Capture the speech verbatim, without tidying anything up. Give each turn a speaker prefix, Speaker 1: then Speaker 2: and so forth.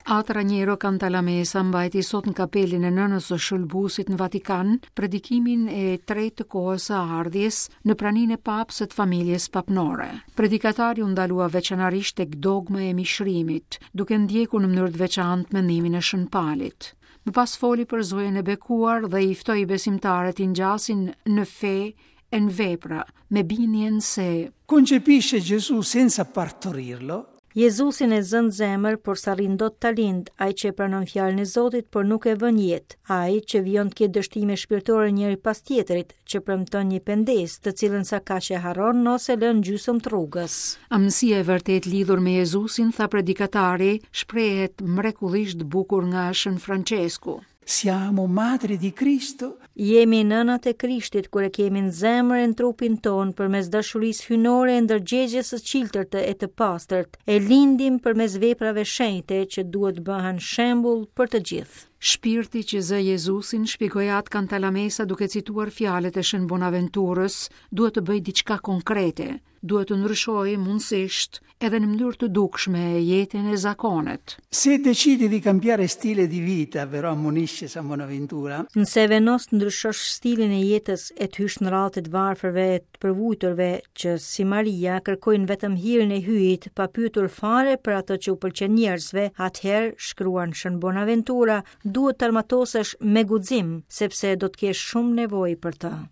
Speaker 1: Atra Raniero Cantalamessa mbajti sot në kapelin e nënës së shëlbuesit në Vatikan predikimin e tretë të kohës së ardhjes në praninë e papës së familjes papnore. Predikatari u ndalua veçanërisht tek dogma e mishrimit, duke ndjekur në mënyrë të veçantë mendimin e Shënpalit. Më pas foli për zojën e bekuar dhe i ftoi besimtarët të ngjasin në fe e në vepra, me bindjen se
Speaker 2: concepisce Gesù senza partorirlo.
Speaker 3: Jezusin e zënë zemër, por sa rrin dot ta lind, ai që e pranon fjalën e Zotit, por nuk e vën jetë, ai që vjen të ketë dështime shpirtërore njëri pas tjetrit, që premton një pendes, të cilën sa kaq e harron ose lën gjysmë të rrugës.
Speaker 1: Amësia e vërtet lidhur me Jezusin, tha predikatari, shprehet mrekullisht bukur nga Shën Francesku.
Speaker 2: Siamo madri di Cristo.
Speaker 3: Jemi nënat e Krishtit kur e kemi në zemër e në trupin ton përmes dashurisë hynore e ndërgjegjes së çiltërtë e të pastërt. E lindim përmes veprave shenjte që duhet bëhen shembull për të gjithë.
Speaker 1: Shpirti që zë Jezusin, shpjegoi atë Cantalamessa duke cituar fjalët e Shën Bonaventurës, duhet të bëj diçka konkrete, duhet të ndryshojë mundësisht edhe në mënyrë të dukshme jetën e zakonet.
Speaker 2: Se decidi di cambiare stile di vita, vero ammonisce San Bonaventura.
Speaker 3: Nëse venos të ndryshosh stilin e jetës e të hysh në radhë të varfërve e të përvujturve që si Maria kërkojnë vetëm hirin e hyjit pa pyetur fare për atë që u pëlqen njerëzve, atëherë shkruan Shën Bonaventura, duhet të armatosesh me guxim, sepse do të kesh shumë nevojë për të.